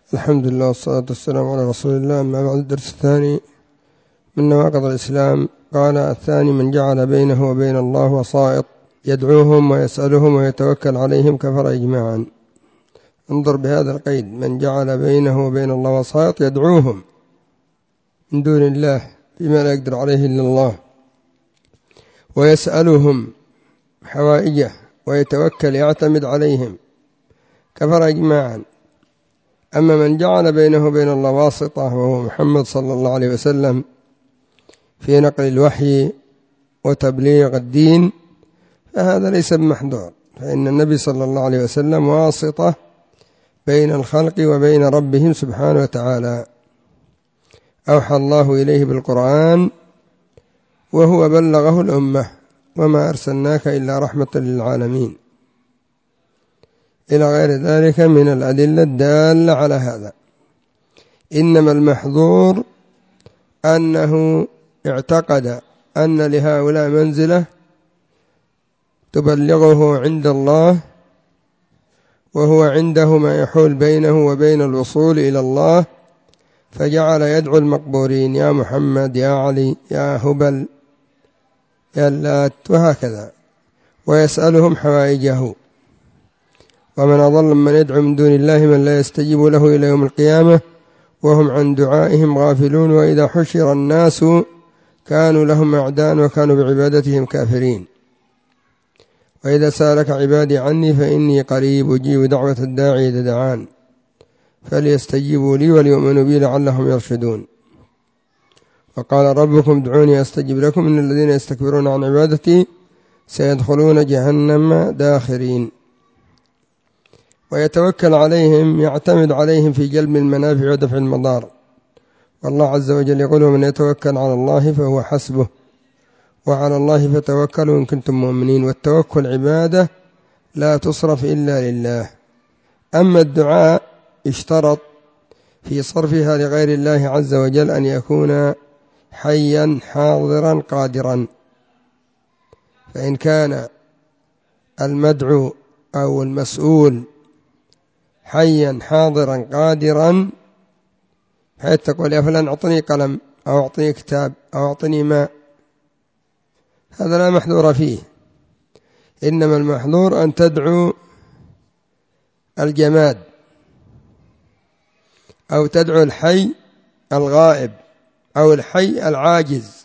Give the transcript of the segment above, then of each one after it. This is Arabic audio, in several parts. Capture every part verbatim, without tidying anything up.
الحمد لله والصلاة والسلام على رسول الله. أما بعد، الدرس الثاني من نواقض الإسلام. قال: الثاني من جعل بينه وبين الله وسائط يدعوهم ويسألهم ويتوكل عليهم كفر إجماعا. انظر بهذا القيد: من جعل بينه وبين الله وسائط يدعوهم من دون الله بما لا يقدر عليه إلا الله، ويسألهم حوائجه ويتوكل يعتمد عليهم كفر إجماعا. أما من جعل بينه وبين الله واسطة وهو محمد صلى الله عليه وسلم في نقل الوحي وتبليغ الدين فهذا ليس بمحظور، فإن النبي صلى الله عليه وسلم واسطة بين الخلق وبين ربهم سبحانه وتعالى. أوحى الله إليه بالقرآن وهو بلغه الأمة، وما أرسلناك إلا رحمة للعالمين، إلى غير ذلك من الأدلة الدالة على هذا. إنما المحظور أنه اعتقد أن لهؤلاء منزلة تبلغه عند الله، وهو عنده ما يحول بينه وبين الوصول إلى الله، فجعل يدعو المقبورين: يا محمد، يا علي، يا هبل، يا اللات، وهكذا، ويسألهم حوائجه. ومن أضل من يدعو من دون الله من لا يستجيب له إلى يوم القيامة وهم عن دعائهم غافلون، وإذا حشر الناس كانوا لهم أعداء وكانوا بعبادتهم كافرين. وإذا سألك عبادي عني فإني قريب أجيب دعوة الداعي إذا دعان فليستجيبوا لي وليؤمنوا بي لعلهم يرشدون. وقال: ربكم ادعوني أستجب لكم إن الذين يستكبرون عن عبادتي سيدخلون جهنم داخرين. ويتوكل عليهم يعتمد عليهم في جلب المنافع ودفع المضار، والله عز وجل يقول: ومن يتوكل على الله فهو حسبه وعلى الله فتوكلوا إن كنتم مؤمنين. والتوكل عبادة لا تصرف إلا لله. أما الدعاء اشترط في صرفها لغير الله عز وجل أن يكون حيا حاضرا قادرا، فإن كان المدعو أو المسؤول حيا حاضرا قادرا حيث تقول: يا فلان أعطني قلم أو أعطني كتاب أو أعطني ماء، هذا لا محذور فيه. إنما المحذور أن تدعو الجماد أو تدعو الحي الغائب أو الحي العاجز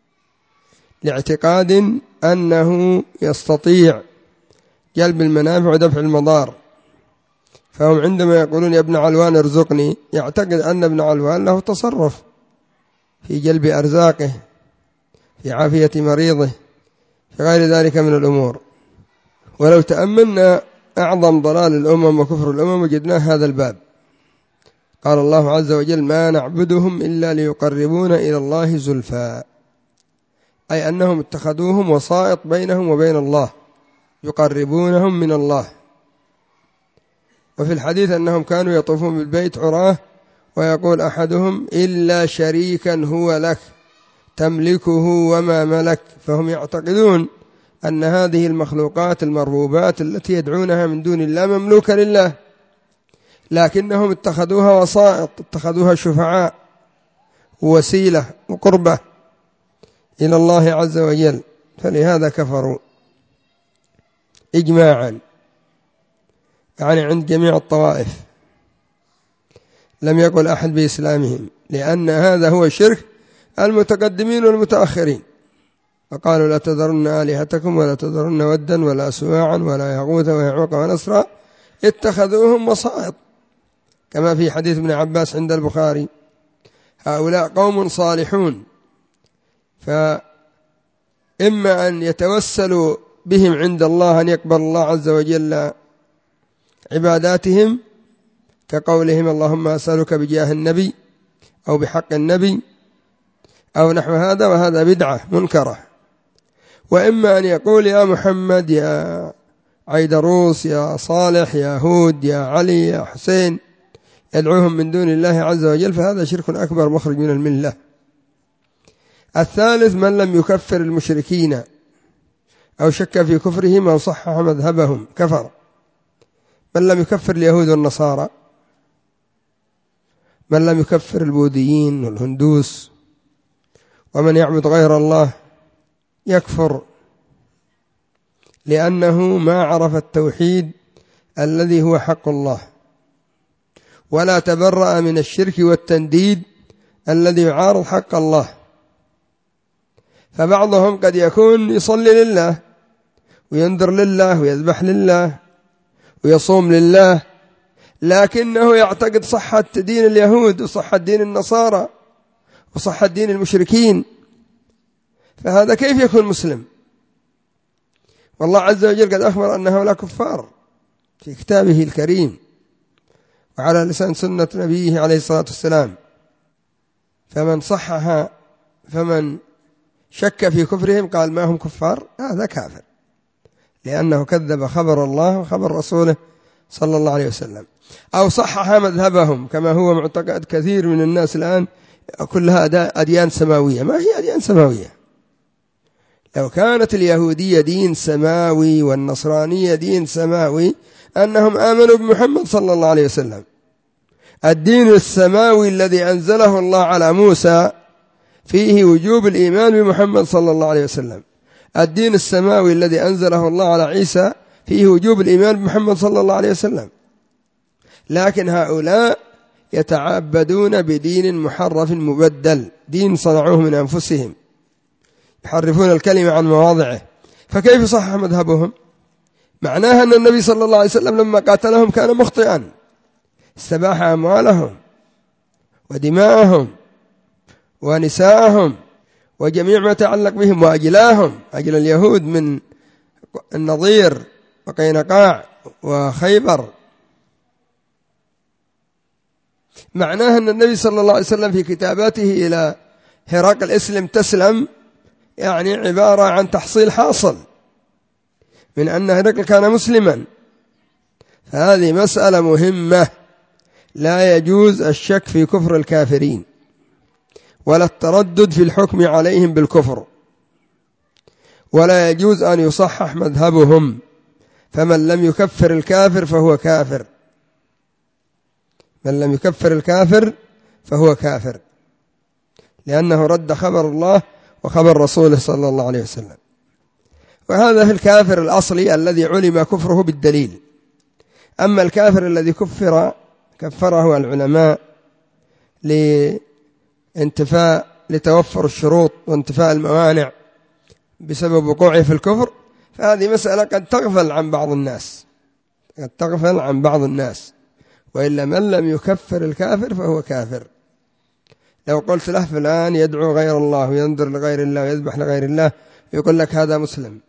لاعتقاد أنه يستطيع جلب المنافع ودفع المضار. فهم عندما يقولون: يا ابن علوان ارزقني، يعتقد أن ابن علوان له تصرف في جلب أرزاقه، في عافية مريضه، في غير ذلك من الأمور. ولو تأملنا أعظم ضلال الأمم وكفر الأمم وجدناه هذا الباب. قال الله عز وجل: ما نعبدهم إلا ليقربونا إلى الله زلفى، أي أنهم اتخذوهم وسائط بينهم وبين الله يقربونهم من الله. وفي الحديث أنهم كانوا يطوفون بالبيت عراه، ويقول أحدهم: إلا شريكا هو لك تملكه وما ملك. فهم يعتقدون أن هذه المخلوقات المربوبات التي يدعونها من دون الله مملوكة لله، لكنهم اتخذوها وسائط، اتخذوها شفعاء ووسيلة وقربة إلى الله عز وجل، فلهذا كفروا إجماعا، يعني عند جميع الطوائف. لم يقل أحد بإسلامهم، لأن هذا هو شرك المتقدمين والمتأخرين. فقالوا: لا تذرن آلهتكم ولا تذرن ودا ولا سواعا ولا يغوث ويعوق ونسرا اتخذوهم وسائط، كما في حديث ابن عباس عند البخاري: هؤلاء قوم صالحون، فإما أن يتوسلوا بهم عند الله أن يقبل الله عز وجل عباداتهم، كقولهم: اللهم أسألك بجاه النبي أو بحق النبي أو نحو هذا، وهذا بدعة منكرة. وإما أن يقول: يا محمد، يا عيدروس، يا صالح، يا هود، يا علي، يا حسين، يدعوهم من دون الله عز وجل، فهذا شرك أكبر مخرج من الملة. الثالث من لم يكفر المشركين أو شك في كفرهم أو صحح مذهبهم كفر. من لم يكفر اليهود والنصارى من لم يكفر البوذيين والهندوس ومن يعبد غير الله يكفر، لأنه ما عرف التوحيد الذي هو حق الله، ولا تبرأ من الشرك والتنديد الذي يعارض حق الله. فبعضهم قد يكون يصلي لله وينذر لله ويذبح لله ويصوم لله، لكنه يعتقد صحة دين اليهود وصحة دين النصارى وصحة دين المشركين، فهذا كيف يكون مسلم؟ والله عز وجل قد أخبر أن هؤلاء كفار في كتابه الكريم وعلى لسان سنة نبيه عليه الصلاة والسلام. فمن صحها فمن شك في كفرهم قال ما هم كفار، هذا كافر، لأنه كذب خبر الله وخبر رسوله صلى الله عليه وسلم. أو صحح مذهبهم كما هو معتقد كثير من الناس الآن، كلها أديان سماوية. ما هي أديان سماوية؟ لو كانت اليهودية دين سماوي والنصرانية دين سماوي أنهم آمنوا بمحمد صلى الله عليه وسلم. الدين السماوي الذي أنزله الله على موسى فيه وجوب الإيمان بمحمد صلى الله عليه وسلم. الدين السماوي الذي أنزله الله على عيسى فيه وجوب الإيمان بمحمد صلى الله عليه وسلم. لكن هؤلاء يتعبدون بدين محرف مبدل، دين صنعوه من أنفسهم، يحرفون الكلمة عن مواضعه. فكيف صحح مذهبهم؟ معناها أن النبي صلى الله عليه وسلم لما قاتلهم كان مخطئا، استباح أموالهم ودماءهم ونساءهم وجميع ما تعلق بهم وأجلاهم، أجل اليهود من النضير وقينقاع وخيبر. معناها أن النبي صلى الله عليه وسلم في كتاباته إلى هرقل اسلم تسلم يعني عبارة عن تحصيل حاصل من أن هرقل كان مسلما. فهذه مسألة مهمة، لا يجوز الشك في كفر الكافرين ولا التردد في الحكم عليهم بالكفر، ولا يجوز أن يصحح مذهبهم. فمن لم يكفر الكافر فهو كافر، من لم يكفر الكافر فهو كافر، لأنه رد خبر الله وخبر رسوله صلى الله عليه وسلم. وهذا في الكافر الأصلي الذي علم كفره بالدليل. أما الكافر الذي كفر كفره العلماء لانتفاء لتوفر الشروط وانتفاء الموانع بسبب وقوعه في الكفر، فهذه مسألة قد تغفل عن بعض الناس، قد تغفل عن بعض الناس. وإلا من لم يكفر الكافر فهو كافر. لو قلت له فلان يدعو غير الله وينذر لغير الله ويذبح لغير الله، يقول لك هذا مسلم،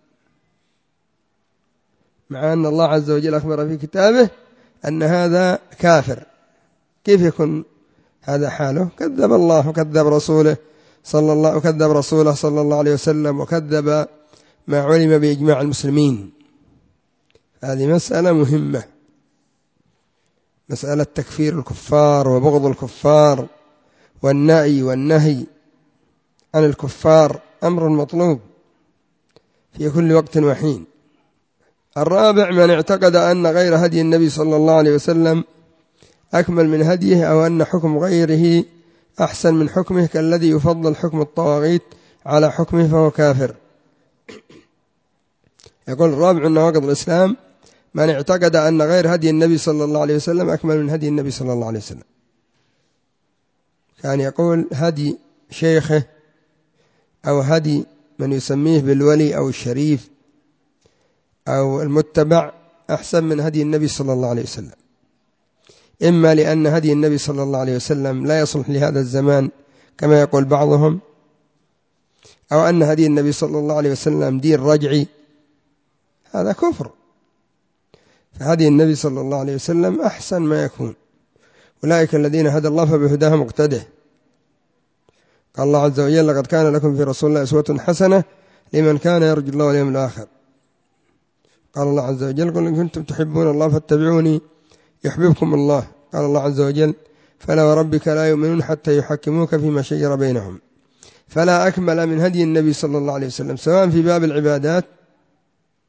مع أن الله عز وجل أخبر في كتابه أن هذا كافر. كيف يكون هذا حاله؟ كذب الله وكذب رسوله صلى الله وكذب رسوله صلى الله عليه وسلم، وكذب ما علم بإجماع المسلمين. هذه مسألة مهمة، مسألة تكفير الكفار وبغض الكفار والنأي والنهي عن الكفار أمر مطلوب في كل وقت وحين. الرابع من اعتقد أن غير هدي النبي صلى الله عليه وسلم أكمل من هديه، أو أن حكم غيره أحسن من حكمه، كالذي يفضل حكم الطواغيت على حكمه، فهو كافر. يقول الرابع من نواقض الإسلام من اعتقد أن غير هدي النبي صلى الله عليه وسلم أكمل من هدي النبي صلى الله عليه وسلم. كان يقول هدي شيخه أو هدي من يسميه بالولي أو الشريف أو المتبع أحسن من هدي النبي صلى الله عليه وسلم، إما لأن هدي النبي صلى الله عليه وسلم لا يصلح لهذا الزمان كما يقول بعضهم، أو أن هدي النبي صلى الله عليه وسلم دين رجعي، هذا كفر. فهدي النبي صلى الله عليه وسلم أحسن ما يكون. أولئك الذين هدى الله فبهداه مقتده. قال الله عز وجل لقد كان لكم في رسول الله أسوة حسنة لمن كان يرجو الله واليوم الآخر. قال الله عز وجل قل إن كنتم تحبون الله فاتبعوني يحببكم الله. قال الله عز وجل فلا وربك لا يؤمنون حتى يحكموك فيما شجر بينهم. فلا أكمل من هدي النبي صلى الله عليه وسلم، سواء في باب العبادات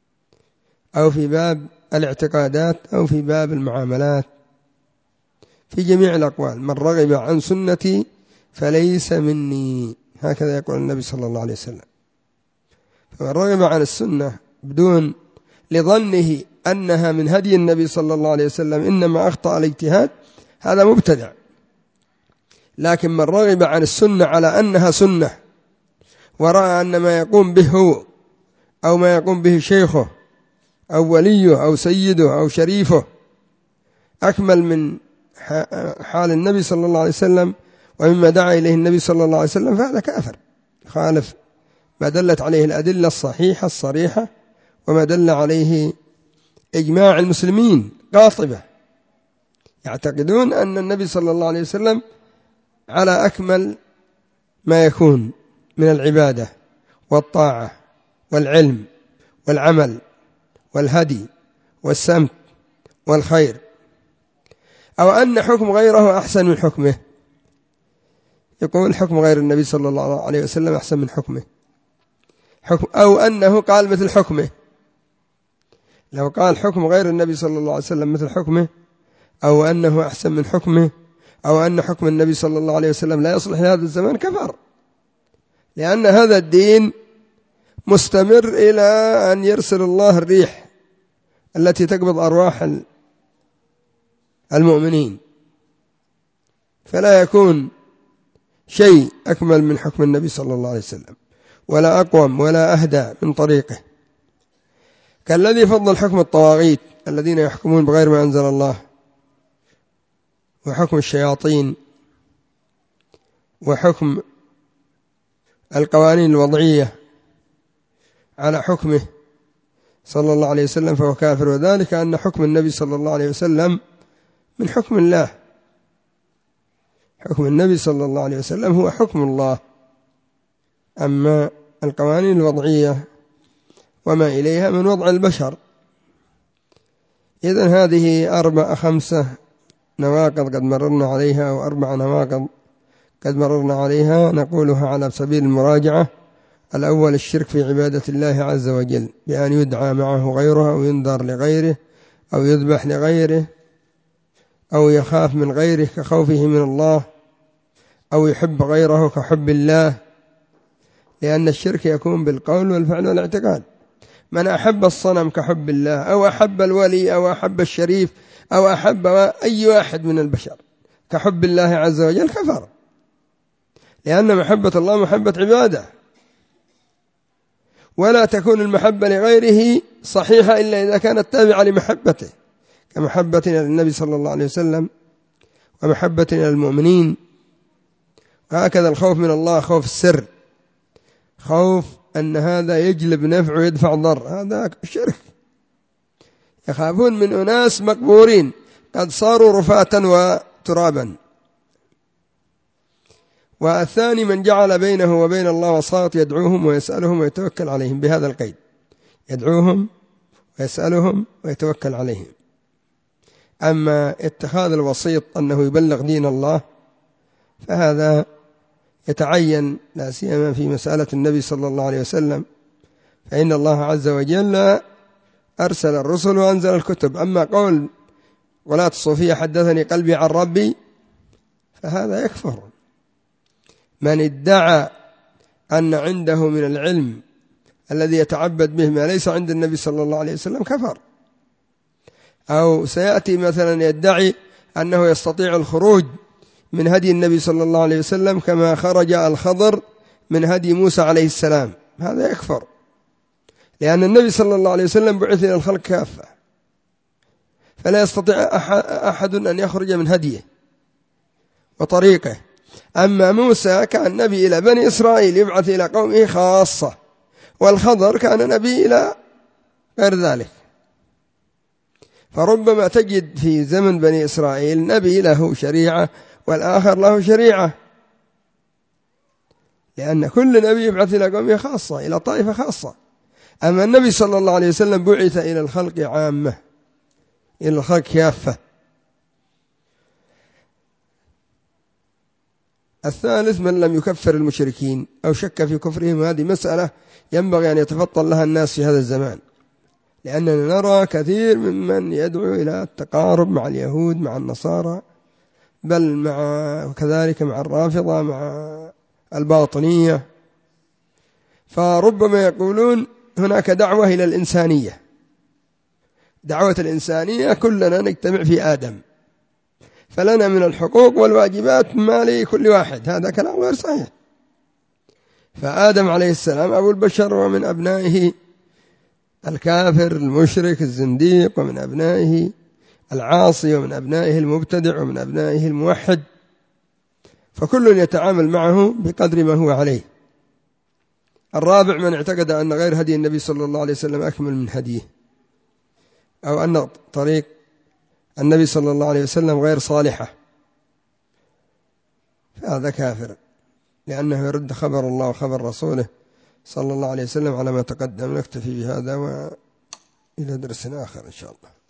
أو في باب الاعتقادات أو في باب المعاملات. في جميع الأقوال: من رغب عن سنتي فليس مني، هكذا يقول النبي صلى الله عليه وسلم. فمن رغب عن السنة بدون لظنه أنها من هدي النبي صلى الله عليه وسلم إنما أخطأ الاجتهاد، هذا مبتدع. لكن من رغب عن السنة على أنها سنة ورأى أن ما يقوم به هو أو ما يقوم به شيخه أو وليه أو سيده أو شريفه أكمل من حال النبي صلى الله عليه وسلم ومما دعا إليه النبي صلى الله عليه وسلم، فهذا كافر، خالف ما دلت عليه الأدلة الصحيحة الصريحة وما دل عليه إجماع المسلمين قاطبة، يعتقدون أن النبي صلى الله عليه وسلم على أكمل ما يكون من العبادة والطاعة والعلم والعمل والهدي والسمت والخير، أو أن حكم غيره أحسن من حكمه. يقول حكم غير النبي صلى الله عليه وسلم أحسن من حكمه، حكم أو أنه قال مثل حكمه. لو قال حكم غير النبي صلى الله عليه وسلم مثل حكمه، أو أنه أحسن من حكمه، أو أن حكم النبي صلى الله عليه وسلم لا يصلح لهذا الزمان، كفر، لأن هذا الدين مستمر إلى أن يرسل الله الريح التي تقبض أرواح المؤمنين، فلا يكون شيء أكمل من حكم النبي صلى الله عليه وسلم ولا أقوم ولا أهدى من طريقه، كالذي فضل حكم الطواغيت الذين يحكمون بغير ما أنزل الله، وحكم الشياطين، وحكم القوانين الوضعية على حكمه صلى الله عليه وسلم، فهو كافر. وذلك أن حكم النبي صلى الله عليه وسلم من حكم الله، حكم النبي صلى الله عليه وسلم هو حكم الله، أما القوانين الوضعية وما إليها من وضع البشر. إذن هذه أربع خمسة نواقض قد مررنا عليها، أو أربع نواقض قد مررنا عليها، نقولها على سبيل المراجعة. الأول: الشرك في عبادة الله عز وجل بأن يدعى معه غيره، أو ينذر لغيره، أو يذبح لغيره، أو يخاف من غيره كخوفه من الله، أو يحب غيره كحب الله، لأن الشرك يكون بالقول والفعل والاعتقاد. من أحب الصنم كحب الله، أو أحب الولي، أو أحب الشريف، أو أحب أي واحد من البشر كحب الله عز وجل، كفر، لأن محبة الله محبة عبادة، ولا تكون المحبة لغيره صحيحة إلا إذا كانت تابعة لمحبته، كمحبتنا للنبي صلى الله عليه وسلم ومحبتنا للمؤمنين. وهكذا الخوف من الله خوف السر، خوف أن هذا يجلب نفع ويدفع ضر، هذا شرك. يخافون من أناس مقبورين قد صاروا رفاة وترابا. والثاني: من جعل بينه وبين الله وساط يدعوهم ويسألهم ويتوكل عليهم، بهذا القيد: يدعوهم ويسألهم ويتوكل عليهم. أما اتخاذ الوسيط أنه يبلغ دين الله فهذا يتعين لا سيما في مسألة النبي صلى الله عليه وسلم، فإن الله عز وجل أرسل الرسل وأنزل الكتب. أما قول ولاة الصوفية حدثني قلبي عن ربي، فهذا يكفر. من ادعى أن عنده من العلم الذي يتعبد به ما ليس عند النبي صلى الله عليه وسلم كفر. أو سيأتي مثلا يدعي أنه يستطيع الخروج من هدي النبي صلى الله عليه وسلم كما خرج الخضر من هدي موسى عليه السلام، هذا يكفر، لأن النبي صلى الله عليه وسلم بعث إلى الخلق كافة، فلا يستطيع أحد أن يخرج من هديه وطريقه. أما موسى كان نبي إلى بني إسرائيل يبعث إلى قومه خاصة، والخضر كان نبي إلى غير ذلك. فربما تجد في زمن بني إسرائيل نبي له شريعة والآخر له شريعة، لأن كل نبي يبعث إلى قومه خاصة، إلى طائفة خاصة. أما النبي صلى الله عليه وسلم بعث إلى الخلق عامة، إلى الخلق كافة. الثالث: من لم يكفر المشركين أو شك في كفرهم، هذه مسألة ينبغي أن يتفطن لها الناس في هذا الزمان، لأننا نرى كثير ممن يدعو إلى التقارب مع اليهود مع النصارى بل مع وكذلك مع الرافضة مع الباطنية. فربما يقولون هناك دعوة إلى الإنسانية، دعوة الإنسانية كلنا نجتمع في آدم، فلنا من الحقوق والواجبات ما لكل واحد. هذا كلام غير صحيح. فآدم عليه السلام أبو البشر، ومن أبنائه الكافر المشرك الزنديق، ومن أبنائه العاصي، ومن أبنائه المبتدع، ومن أبنائه الموحد، فكل يتعامل معه بقدر ما هو عليه. الرابع من اعتقد أن غير هدي النبي صلى الله عليه وسلم أكمل من هديه، أو أن طريق النبي صلى الله عليه وسلم غير صالحة، فهذا كافر، لأنه يرد خبر الله وخبر رسوله صلى الله عليه وسلم على ما تقدم. نكتفي بهذا وإلى درس آخر إن شاء الله.